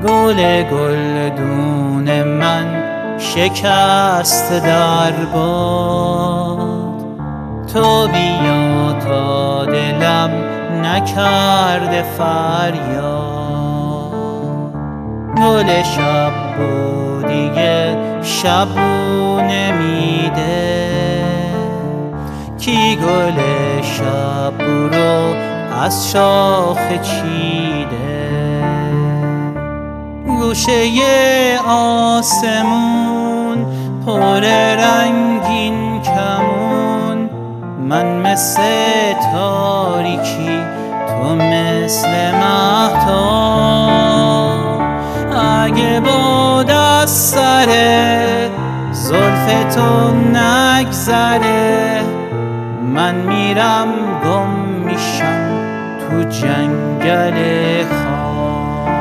گلدون من شکست در باد، تو بیا تا دلم نکرده فریاد. گل شب و دیگه شبونه میده، کی گل شب رو از شاخه چیده. گوشه آسمون پر رنگین کمون، من مثل تاریکی تو مثل مهتاب. اگه باد از سر زلف تو نگذره، من میرم گم میشم تو جنگل خواب.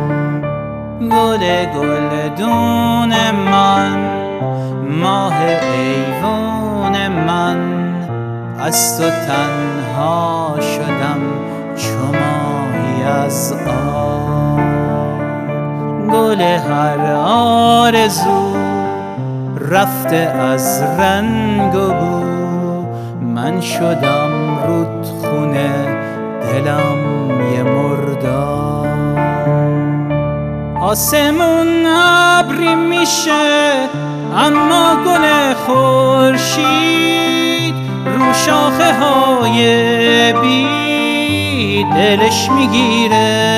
گلدون من، ماه ایوون من، از تو تنها شدم چو ماهی از آب. گل هر آرزو رفته از رنگ و بو، من شدم رودخونه دلم یه مرداب. آسمون ابری میشه اما گل خورشید رو شاخه های بی دلش میگیره.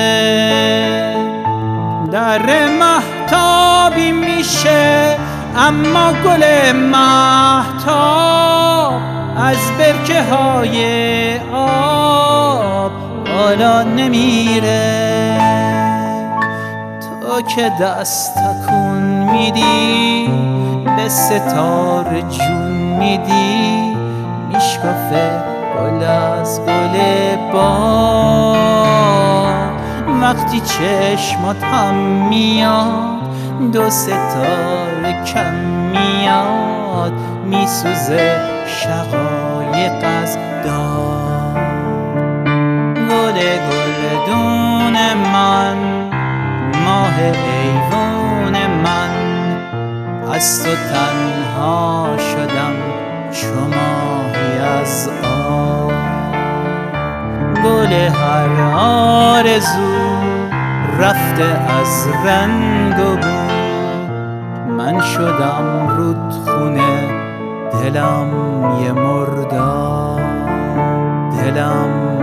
در مهتابی میشه اما گل مهتاب از برکه های آب بالا نمیره. تو که دست تکون میدی به ستاره جون میدی، میشکافه گل از گل باد. وقتی چشمات هم میاد دو ستاره کم میاد، میسوزه شقایق از دار. گلدون من، ماه ایوون من، از تو تنها شدم چو ماهی از آب. گل هر آرزو رفته از رنگ و بو، من شدم رودخونه دلم یه مرداب. دلم